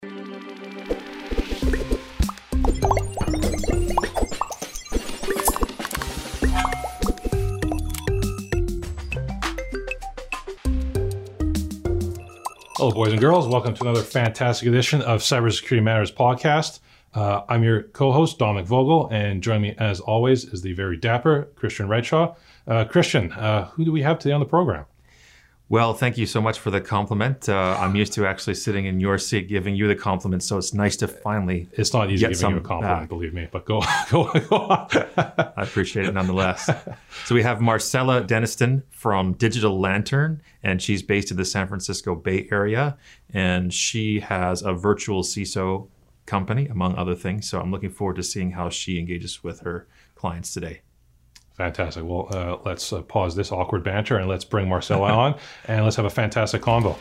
Hello, boys and girls. Welcome to another fantastic edition of Cybersecurity Matters podcast. I'm your co-host, Dominic Vogel, and joining me, as always, is the very dapper Christian Redshaw. Christian, who do we have today on the program? Well, thank you so much for the compliment. I'm used to actually sitting in your seat giving you the compliment, so it's nice to finally It's not easy get giving you a compliment, believe me, but go on. I appreciate it nonetheless. So we have Marcella Denniston from Digital Lantern, and she's based in the San Francisco Bay Area, and she has a virtual CISO company, among other things. So I'm looking forward to seeing how she engages with her clients today. Fantastic. Well, let's pause this awkward banter and let's bring Marcella on and let's have a fantastic convo.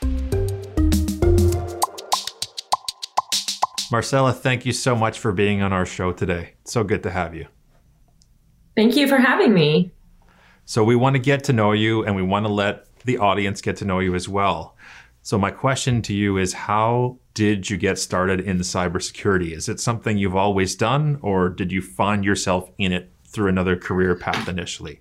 Marcella, thank you so much for being on our show today. It's so good to have you. Thank you for having me. So we want to get to know you and we want to let the audience get to know you as well. So my question to you is, how did you get started in cybersecurity? Is it something you've always done, or did you find yourself in it through another career path initially?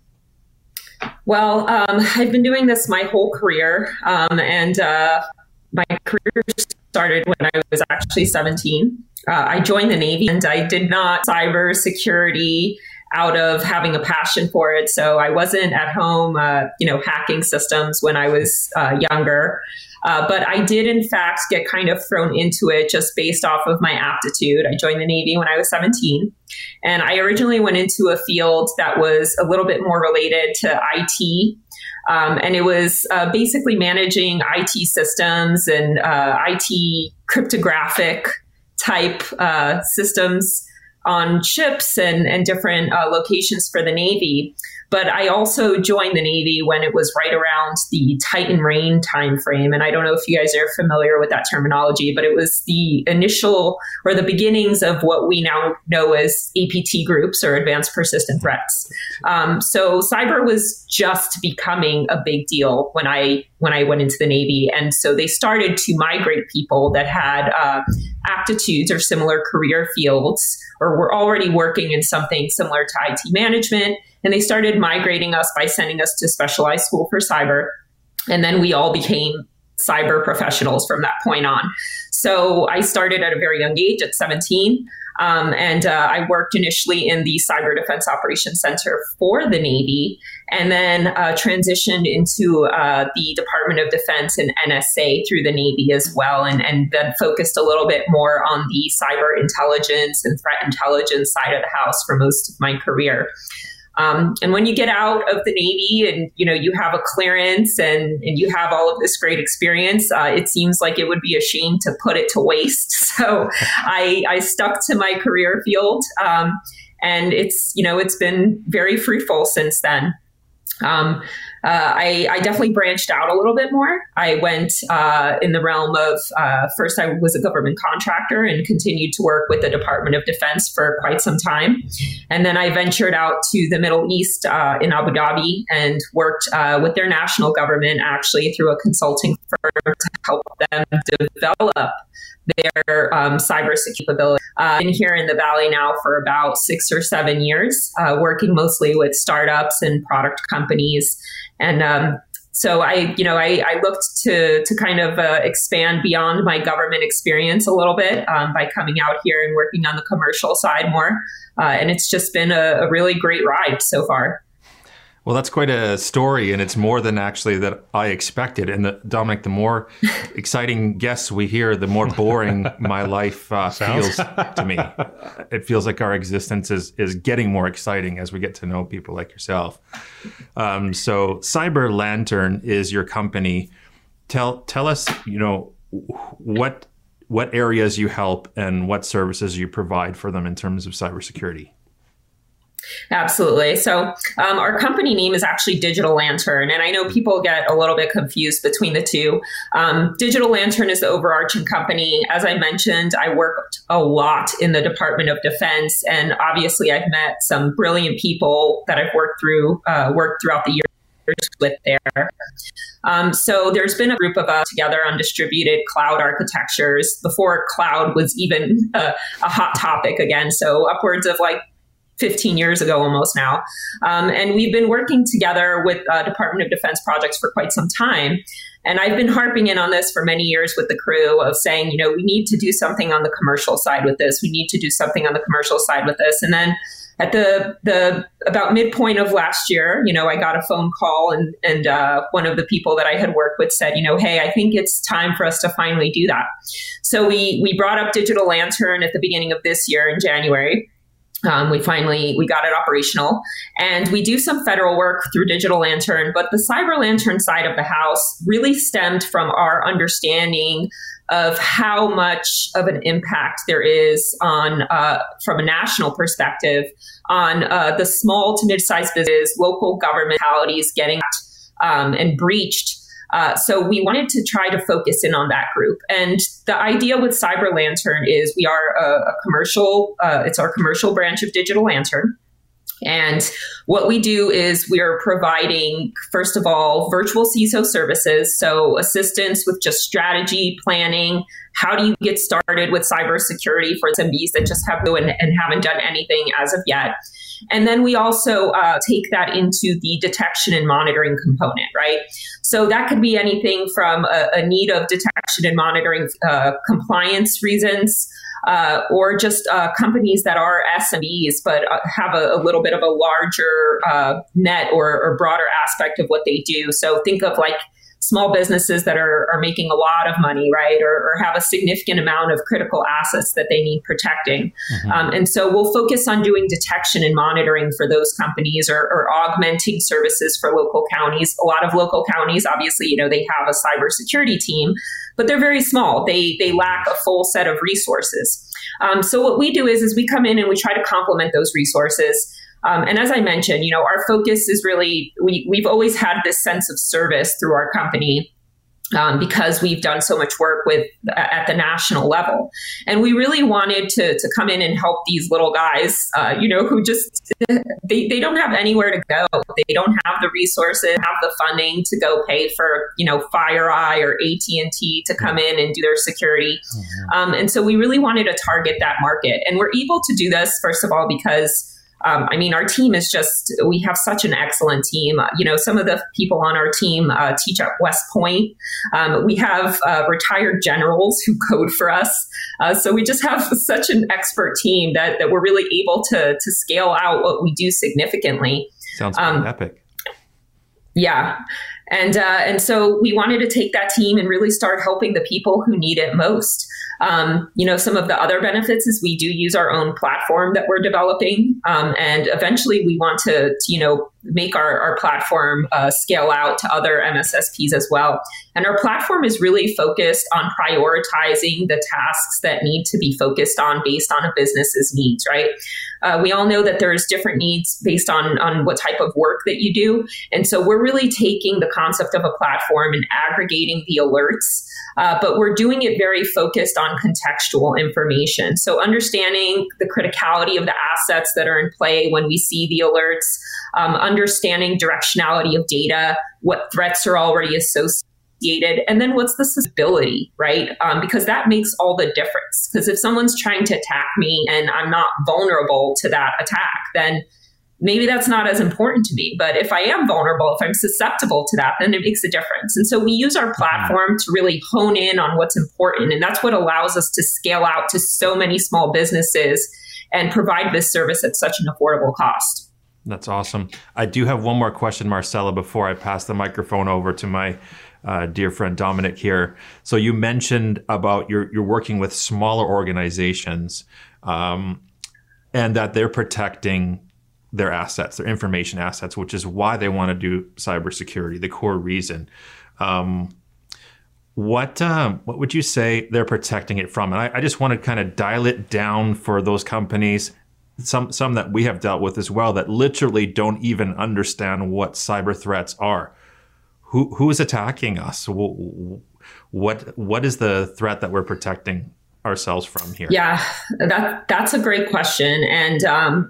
Well, I've been doing this my whole career, and my career started when I was actually 17. I joined the Navy, and I did not cybersecurity out of having a passion for it. So I wasn't at home, hacking systems when I was younger. But I did, in fact, get kind of thrown into it just based off of my aptitude. I joined the Navy when I was 17, and I originally went into a field that was a little bit more related to IT. And it was basically managing IT systems and IT cryptographic type systems on ships and different locations for the Navy. But I also joined the Navy when it was right around the Titan Rain timeframe. And I don't know if you guys are familiar with that terminology, but it was the initial or the beginnings of what we now know as APT groups, or advanced persistent threats. So cyber was just becoming a big deal when I went into the Navy. And so they started to migrate people that had aptitudes or similar career fields, or were already working in something similar to IT management. And they started migrating us by sending us to specialized school for cyber. And then we all became cyber professionals from that point on. So I started at a very young age, at 17. And I worked initially in the Cyber Defense Operations Center for the Navy, and then transitioned into the Department of Defense and NSA through the Navy as well, and then focused a little bit more on the cyber intelligence and threat intelligence side of the house for most of my career. And when you get out of the Navy and, you have a clearance and you have all of this great experience, it seems like it would be a shame to put it to waste. So I stuck to my career field, and it's been very fruitful since then. I definitely branched out a little bit more. I went in the realm of, first I was a government contractor and continued to work with the Department of Defense for quite some time. And then I ventured out to the Middle East in Abu Dhabi and worked with their national government, actually through a consulting firm, to help them develop their cybersecurity capability. I've been here in the Valley now for about 6 or 7 years, working mostly with startups and product companies. And so I looked to kind of expand beyond my government experience a little bit by coming out here and working on the commercial side more. And it's just been a really great ride so far. Well, that's quite a story, and it's more than actually that I expected. And Dominic, the more exciting guests we hear, the more boring my life feels to me. It feels like our existence is getting more exciting as we get to know people like yourself. So Cyber Lantern is your company. Tell us, what areas you help and what services you provide for them in terms of cybersecurity. Absolutely. So our company name is actually Digital Lantern, and I know people get a little bit confused between the two. Digital Lantern is the overarching company. As I mentioned, I worked a lot in the Department of Defense, and obviously I've met some brilliant people that I've worked throughout the years with there. So there's been a group of us together on distributed cloud architectures before cloud was even a hot topic again. So upwards of like 15 years ago almost now. And we've been working together with Department of Defense projects for quite some time. And I've been harping in on this for many years with the crew of saying, we need to do something on the commercial side with this. We need to do something on the commercial side with this. And then at the about midpoint of last year, I got a phone call and one of the people that I had worked with said, hey, I think it's time for us to finally do that. So we brought up Digital Lantern at the beginning of this year in January. We got it operational, and we do some federal work through Digital Lantern, but the Cyber Lantern side of the house really stemmed from our understanding of how much of an impact there is on, from a national perspective, on the small to mid-sized businesses, local governmentalities getting and breached. So we wanted to try to focus in on that group. And the idea with Cyber Lantern is we are a commercial, it's our commercial branch of Digital Lantern. And what we do is we are providing, first of all, virtual CISO services. So assistance with just strategy, planning. How do you get started with cybersecurity for SMBs that just have and haven't done anything as of yet? And then we also take that into the detection and monitoring component, right? So that could be anything from a need of detection and monitoring compliance reasons, or just companies that are SMEs but have a little bit of a larger net or broader aspect of what they do. So think of like small businesses that are making a lot of money, right? Or have a significant amount of critical assets that they need protecting. Mm-hmm. And so we'll focus on doing detection and monitoring for those companies or augmenting services for local counties. A lot of local counties, obviously, they have a cybersecurity team, but they're very small. They lack a full set of resources. So what we do is we come in and we try to complement those resources. And as I mentioned, our focus is really, we've always had this sense of service through our company because we've done so much work at the national level. And we really wanted to come in and help these little guys, who just, they don't have anywhere to go. They don't have the resources, have the funding to go pay for, FireEye or AT&T to come in and do their security. Mm-hmm. And so we really wanted to target that market. And we're able to do this, first of all, because our team is we have such an excellent team. Some of the people on our team teach at West Point. We have retired generals who code for us. So we just have such an expert team that we're really able to scale out what we do significally. Sounds pretty epic. Yeah. And so we wanted to take that team and really start helping the people who need it most. Some of the other benefits is we do use our own platform that we're developing. And eventually we want to make our platform scale out to other MSSPs as well. And our platform is really focused on prioritizing the tasks that need to be focused on based on a business's needs, right? We all know that there's different needs based on what type of work that you do. And so we're really taking the concept of a platform and aggregating the alerts, but we're doing it very focused on contextual information. So understanding the criticality of the assets that are in play when we see the alerts, understanding directionality of data, what threats are already associated, and then what's the susceptibility, right? Because that makes all the difference. Because if someone's trying to attack me and I'm not vulnerable to that attack, then maybe that's not as important to me. But if I am vulnerable, if I'm susceptible to that, then it makes a difference. And so we use our platform to really hone in on what's important. And that's what allows us to scale out to so many small businesses and provide this service at such an affordable cost. That's awesome. I do have one more question, Marcella, before I pass the microphone over to my dear friend Dominic here. So you mentioned about you're working with smaller organizations and that they're protecting their assets, their information assets, which is why they want to do cybersecurity, the core reason. What would you say they're protecting it from? And I just want to kind of dial it down for those companies, some that we have dealt with as well, that literally don't even understand what cyber threats are. Who is attacking us? What is the threat that we're protecting ourselves from here? Yeah, that's a great question. And,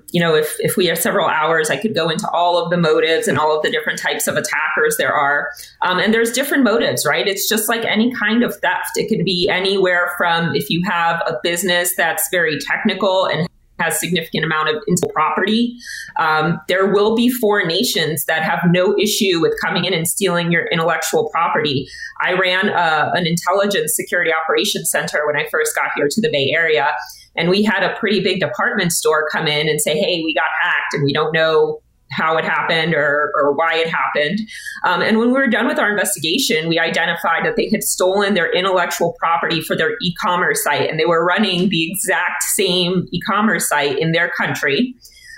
if we have several hours, I could go into all of the motives and all of the different types of attackers there are. And there's different motives, right? It's just like any kind of theft. It can be anywhere from if you have a business that's very technical and has significant amount of intellectual property. There will be foreign nations that have no issue with coming in and stealing your intellectual property. I ran an intelligence security operations center when I first got here to the Bay Area, and we had a pretty big department store come in and say, hey, we got hacked and we don't know how it happened or why it happened. And when we were done with our investigation, we identified that they had stolen their intellectual property for their e-commerce site, and they were running the exact same e-commerce site in their country.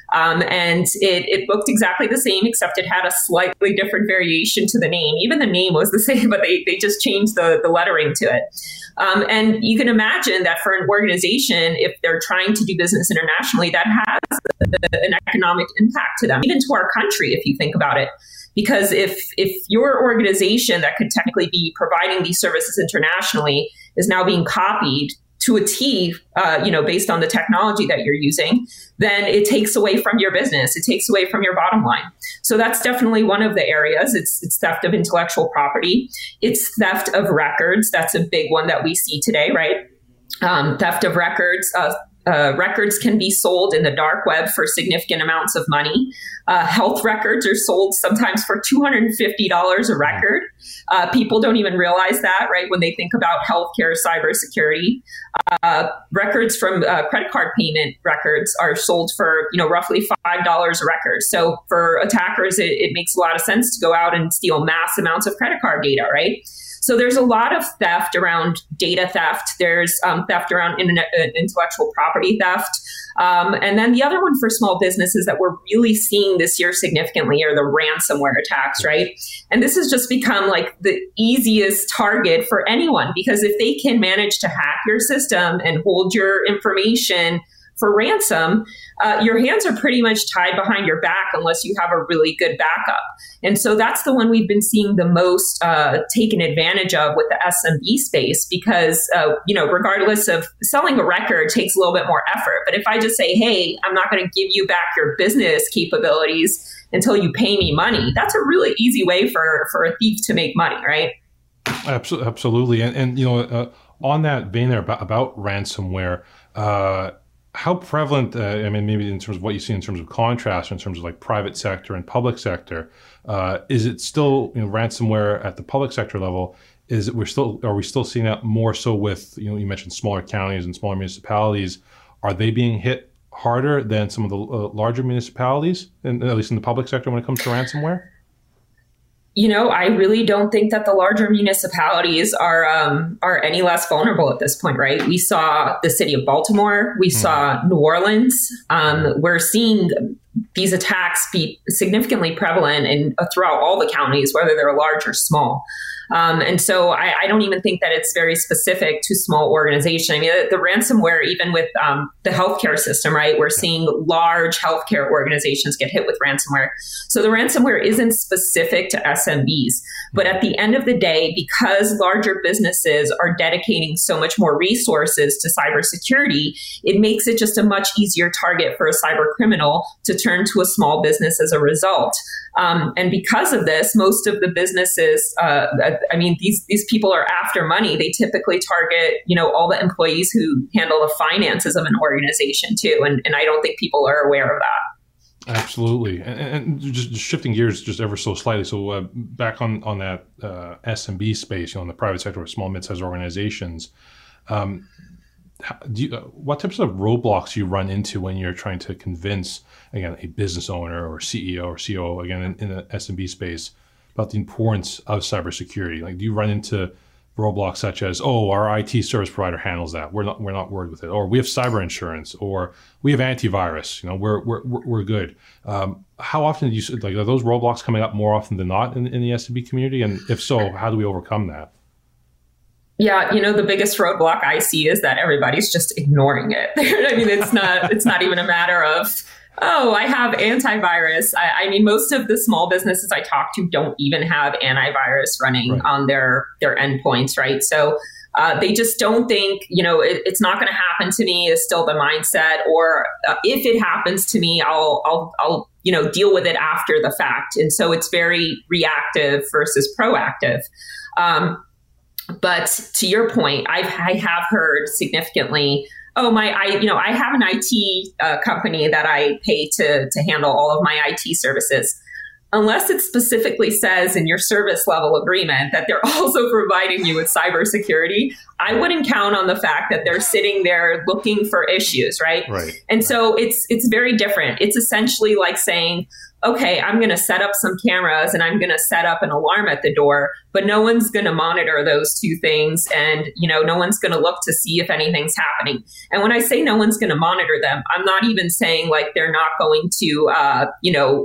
And it looked exactly the same, except it had a slightly different variation to the name. Even the name was the same, but they just changed the lettering to it. And you can imagine that for an organization, if they're trying to do business internationally, that has an economic impact to them, even to our country, if you think about it. Because if your organization that could technically be providing these services internationally is now being copied to a T, based on the technology that you're using, then it takes away from your business. It takes away from your bottom line. So that's definitely one of the areas. It's theft of intellectual property. It's theft of records. That's a big one that we see today, right? Theft of records. Records can be sold in the dark web for significant amounts of money. Health records are sold sometimes for $250 a record. People don't even realize that, right? When they think about healthcare, cybersecurity, records from credit card payment records are sold for, roughly $5 a record. So for attackers, it makes a lot of sense to go out and steal mass amounts of credit card data, right? So there's a lot of theft around data theft. There's theft around intellectual property theft. And then the other one for small businesses that we're really seeing this year significantly are the ransomware attacks, right? And this has just become like the easiest target for anyone, because if they can manage to hack your system and hold your information for ransom, your hands are pretty much tied behind your back unless you have a really good backup. And so that's the one we've been seeing the most taken advantage of with the SMB space, because, regardless of selling a record takes a little bit more effort. But if I just say, hey, I'm not going to give you back your business capabilities until you pay me money, that's a really easy way for a thief to make money, right? Absolutely. And on that vein there about ransomware, how prevalent, maybe in terms of what you see in terms of contrast, in terms of like private sector and public sector, is it still, ransomware at the public sector level? Are we still seeing that more so with, you mentioned smaller counties and smaller municipalities? Are they being hit harder than some of the larger municipalities, at least in the public sector, when it comes to ransomware? I really don't think that the larger municipalities are any less vulnerable at this point, right? We saw the city of Baltimore. We saw New Orleans. We're seeing these attacks be significantly prevalent throughout all the counties, whether they're large or small. And so I don't even think that it's very specific to small organizations. I mean, the ransomware, even with the healthcare system, right? We're seeing large healthcare organizations get hit with ransomware. So the ransomware isn't specific to SMBs. But at the end of the day, because larger businesses are dedicating so much more resources to cybersecurity, it makes it just a much easier target for a cyber criminal to turn to a small business as a result. And because of this, most of the businesses, these people are after money. They typically target, all the employees who handle the finances of an organization too. And I don't think people are aware of that. Absolutely. And just shifting gears just ever so slightly. So back on that SMB space, in the private sector or small, mid-sized organizations, what types of roadblocks do you run into when you're trying to convince, again, a business owner or CEO or COO, again, in the SMB space, about the importance of cybersecurity? Like, do you run into roadblocks such as, our IT service provider handles that, we're not worried with it, or we have cyber insurance, or we have antivirus, we're good? How often do you, are those roadblocks coming up more often than not in the SMB community? And if so, how do we overcome that? Yeah, the biggest roadblock I see is that everybody's just ignoring it. I mean, it's not even a matter of, I have antivirus. I mean, most of the small businesses I talk to don't even have antivirus running on their endpoints, right? So They just don't think, it's not going to happen to me is still the mindset. Or if it happens to me, I'll deal with it after the fact. And so it's very reactive versus proactive. But to your point, I have heard significantly, I have an IT company that I pay to handle all of my IT services. Unless it specifically says in your service level agreement that they're also providing you with cybersecurity, I wouldn't count on the fact that they're sitting there looking for issues, right? And so it's very different. It's essentially like saying, okay, I'm going to set up some cameras and I'm going to set up an alarm at the door, but no one's going to monitor those two things. And, no one's going to look to see if anything's happening. And when I say no one's going to monitor them, I'm not even saying like they're not going to,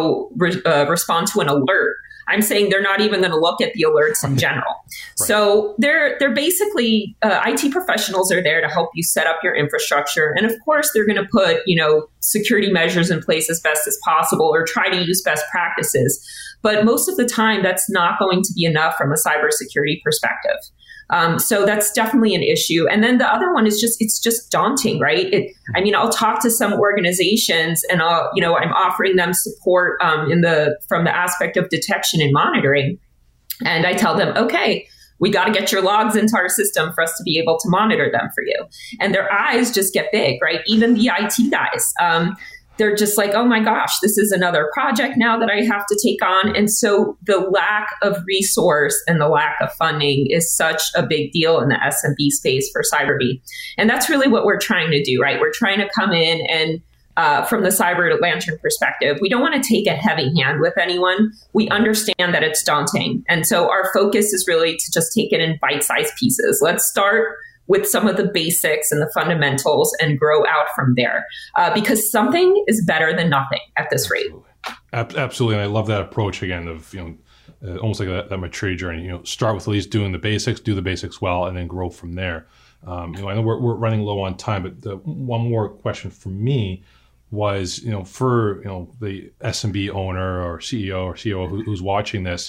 respond to an alert. I'm saying they're not even going to look at the alerts in general. So they're basically, IT professionals are there to help you set up your infrastructure. And of course, they're going to put, security measures in place as best as possible or try to use best practices. But most of the time, that's not going to be enough from a cybersecurity perspective. So that's definitely an issue. And then the other one is it's just daunting, right? I'll talk to some organizations and I'm offering them support from the aspect of detection and monitoring. And I tell them, okay, we got to get your logs into our system for us to be able to monitor them for you. And their eyes just get big, right? Even the IT guys. They're just like, oh my gosh, this is another project now that I have to take on. And so the lack of resource and the lack of funding is such a big deal in the SMB space for CyberBee. And that's really what we're trying to do, right? We're trying to come in and from the Cyber Lantern perspective, we don't want to take a heavy hand with anyone. We understand that it's daunting. And so our focus is really to just take it in bite-sized pieces. Let's start with some of the basics and the fundamentals and grow out from there. Because something is better than nothing at this rate. Absolutely. And I love that approach again of, almost like that maturity journey, start with at least doing the basics, do the basics well, and then grow from there. I know we're running low on time, but the one more question for me was, for, the SMB owner or CEO or COO who's watching this,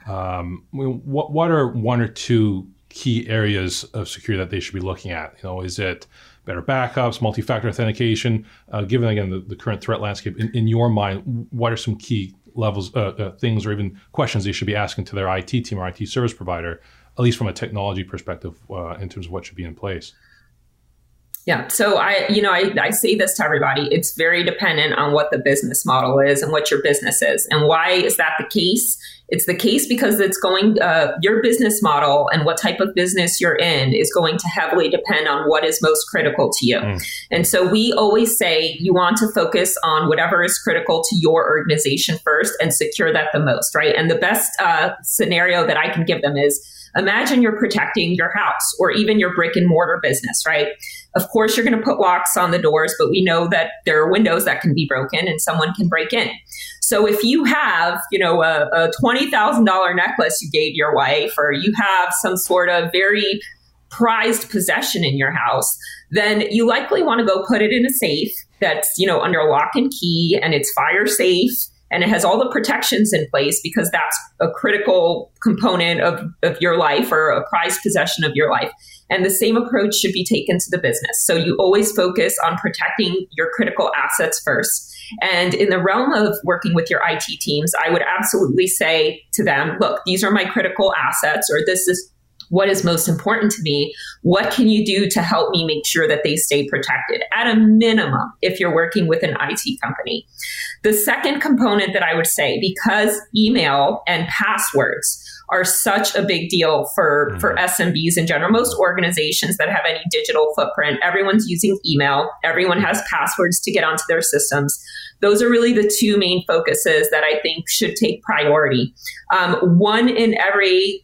what are one or two key areas of security that they should be looking at? Is it better backups, multi-factor authentication? Given again the current threat landscape, in your mind, what are some key levels, things, or even questions they should be asking to their IT team or IT service provider, at least from a technology perspective, in terms of what should be in place? Yeah. So I say this to everybody. It's very dependent on what the business model is and what your business is. And why is that the case? It's the case because it's going, your business model and what type of business you're in is going to heavily depend on what is most critical to you. And so we always say you want to focus on whatever is critical to your organization first and secure that the most, right? And the best scenario that I can give them is, imagine you're protecting your house or even your brick and mortar business, right? Of course, you're going to put locks on the doors, but we know that there are windows that can be broken and someone can break in. So if you have, a $20,000 necklace you gave your wife, or you have some sort of very prized possession in your house, then you likely want to go put it in a safe that's, under lock and key, and it's fire safe. And it has all the protections in place because that's a critical component of your life or a prized possession of your life. And the same approach should be taken to the business. So you always focus on protecting your critical assets first. And in the realm of working with your IT teams, I would absolutely say to them, look, these are my critical assets, or this is what is most important to me. What can you do to help me make sure that they stay protected at a minimum if you're working with an IT company? The second component that I would say, because email and passwords are such a big deal for SMBs in general, most organizations that have any digital footprint, everyone's using email, everyone has passwords to get onto their systems. Those are really the two main focuses that I think should take priority. 1 in every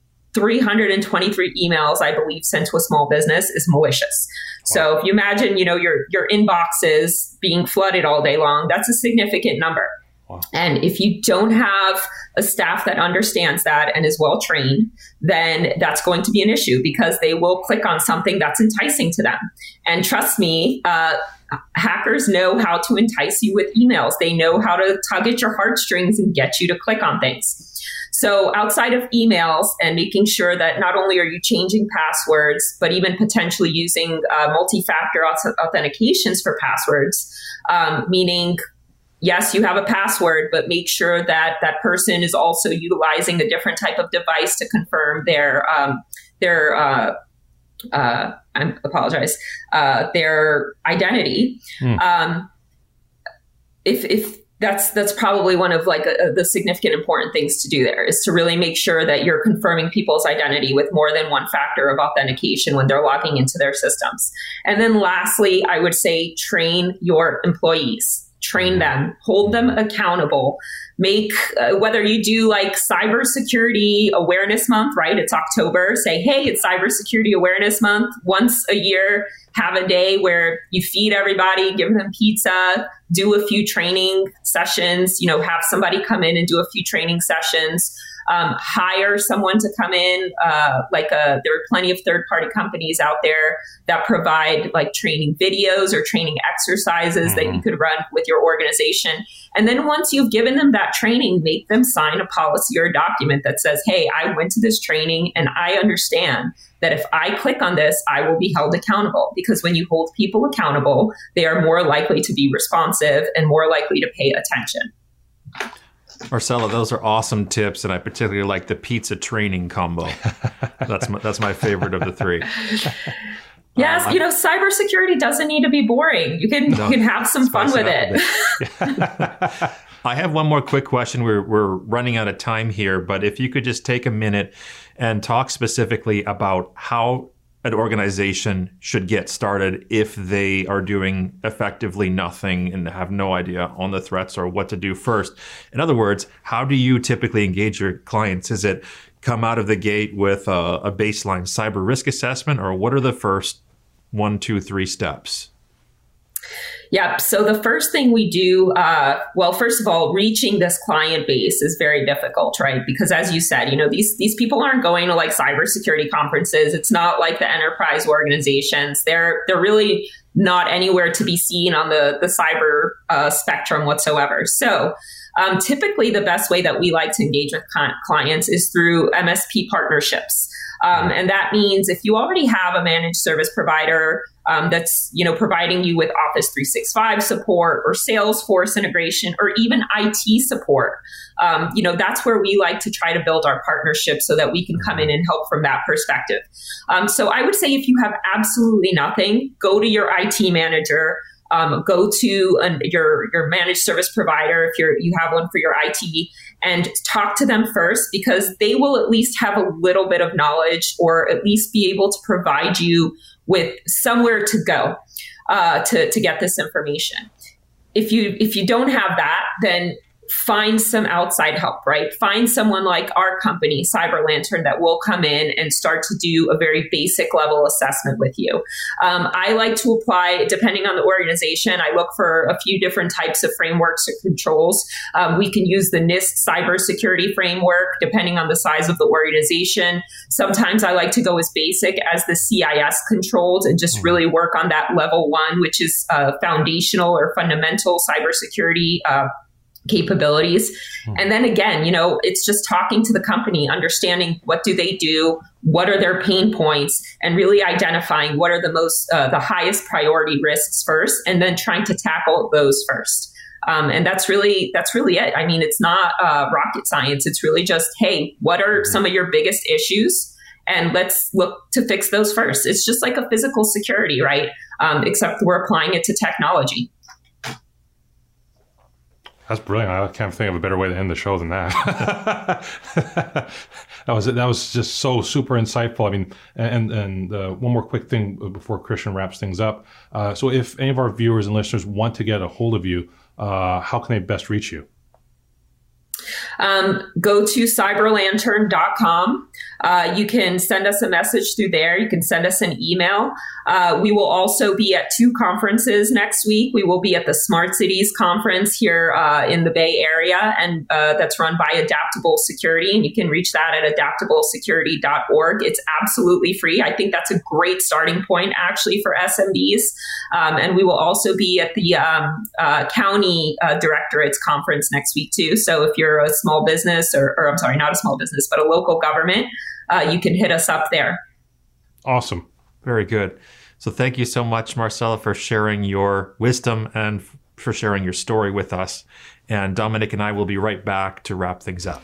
323 emails, I believe, sent to a small business is malicious. So if you imagine, your inbox is being flooded all day long, that's a significant number. Wow. And if you don't have a staff that understands that and is well trained, then that's going to be an issue because they will click on something that's enticing to them. And trust me, hackers know how to entice you with emails. They know how to tug at your heartstrings and get you to click on things. So outside of emails and making sure that not only are you changing passwords, but even potentially using multi-factor authentications for passwords, meaning, yes, you have a password, but make sure that that person is also utilizing a different type of device to confirm their identity. If that's probably one of the significant important things to do there, is to really make sure that you're confirming people's identity with more than one factor of authentication when they're logging into their systems. And then lastly, I would say train your employees. Train them, hold them accountable. Make, whether you do like Cybersecurity Awareness Month, right? It's October. Say, hey, it's Cybersecurity Awareness Month. Once a year, have a day where you feed everybody, give them pizza, do a few training sessions, have somebody come in and do a few training sessions. Hire someone to come in. There are plenty of third-party companies out there that provide like training videos or training exercises that you could run with your organization. And then once you've given them that training, make them sign a policy or a document that says, hey, I went to this training and I understand that if I click on this, I will be held accountable. Because when you hold people accountable, they are more likely to be responsive and more likely to pay attention. Marcella, those are awesome tips, and I particularly like the pizza training combo. That's my favorite of the three. Yes, cybersecurity doesn't need to be boring. You can have some fun with it. I have one more quick question. We're running out of time here, but if you could just take a minute and talk specifically about how an organization should get started if they are doing effectively nothing and have no idea on the threats or what to do first. In other words, how do you typically engage your clients? Is it come out of the gate with a baseline cyber risk assessment, or what are the first 1, 2, 3 steps? Yep. So the first thing we do, first of all, reaching this client base is very difficult, right? Because as you said, these people aren't going to like cybersecurity conferences. It's not like the enterprise organizations. They're really not anywhere to be seen on the cyber spectrum whatsoever. So typically the best way that we like to engage with clients is through MSP partnerships. And that means if you already have a managed service provider that's providing you with Office 365 support or Salesforce integration or even IT support, that's where we like to try to build our partnership so that we can come in and help from that perspective. So I would say if you have absolutely nothing, go to your IT manager. Go to your managed service provider if you have one for your IT, and talk to them first, because they will at least have a little bit of knowledge, or at least be able to provide you with somewhere to go to get this information. If you don't have that, then find some outside help, right? Find someone like our company, Cyber Lantern, that will come in and start to do a very basic level assessment with you. I like to apply, depending on the organization, I look for a few different types of frameworks or controls. We can use the NIST cybersecurity framework, depending on the size of the organization. Sometimes I like to go as basic as the CIS controls and just really work on that level 1, which is foundational or fundamental cybersecurity capabilities. And then again, it's just talking to the company, understanding what do they do, what are their pain points, and really identifying what are the highest priority risks first, and then trying to tackle those first. And that's really it. I mean, it's not rocket science. It's really just, hey, what are some of your biggest issues? And let's look to fix those first. It's just like a physical security, right? Except we're applying it to technology. That's brilliant. I can't think of a better way to end the show than that. That was just so super insightful. I mean, and one more quick thing before Christian wraps things up. So if any of our viewers and listeners want to get a hold of you, how can they best reach you? Go to cyberlantern.com. You can send us a message through there. You can send us an email. We will also be at 2 conferences next week. We will be at the Smart Cities Conference here in the Bay Area, and that's run by Adaptable Security. And you can reach that at adaptablesecurity.org. It's absolutely free. I think that's a great starting point, actually, for SMBs. And we will also be at the County Directorates Conference next week, too. So if you're a small business, or I'm sorry, not a small business, but a local government, you can hit us up there. Awesome. Very good. So thank you so much, Marcella, for sharing your wisdom and for sharing your story with us. And Dominic and I will be right back to wrap things up.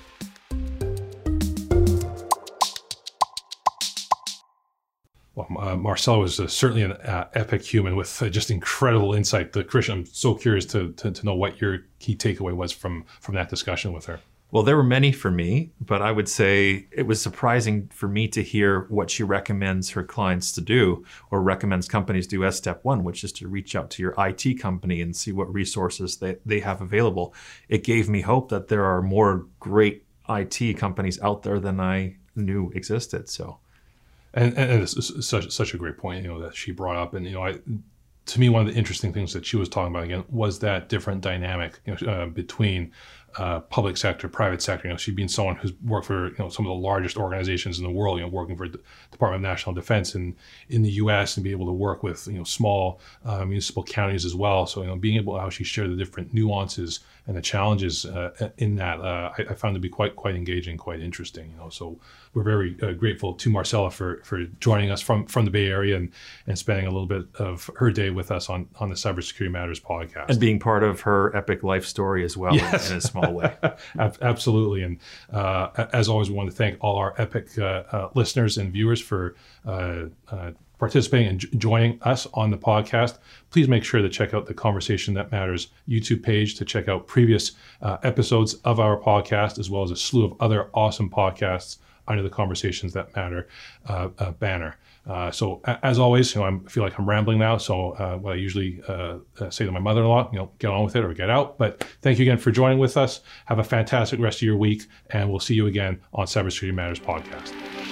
Well, Marcella was certainly an epic human with just incredible insight. Christian, I'm so curious to know what your key takeaway was from that discussion with her. Well, there were many for me, but I would say it was surprising for me to hear what she recommends her clients to do, or recommends companies do as step one, which is to reach out to your IT company and see what resources they have available. It gave me hope that there are more great IT companies out there than I knew existed. So, and it's such a great point, that she brought up, and to me, one of the interesting things that she was talking about again was that different dynamic between public sector, private sector. She'd been someone who's worked for some of the largest organizations in the world. Working for the Department of National Defense in the U.S. and be able to work with small municipal counties as well. So being able how she shared the different nuances and the challenges in that, I found to be quite engaging, quite interesting. So we're very grateful to Marcella for joining us from the Bay Area and spending a little bit of her day with us on the Cybersecurity Matters podcast. And being part of her epic life story as well. Yes. In a small way. Absolutely. And as always, we want to thank all our epic listeners and viewers for participating and joining us on the podcast. Please make sure to check out the Conversation That Matters YouTube page to check out previous episodes of our podcast, as well as a slew of other awesome podcasts under the Conversations That Matter banner. So as always, I feel like I'm rambling now. So what I usually say to my mother-in-law, get on with it or get out. But thank you again for joining with us. Have a fantastic rest of your week, and we'll see you again on Cybersecurity Matters podcast.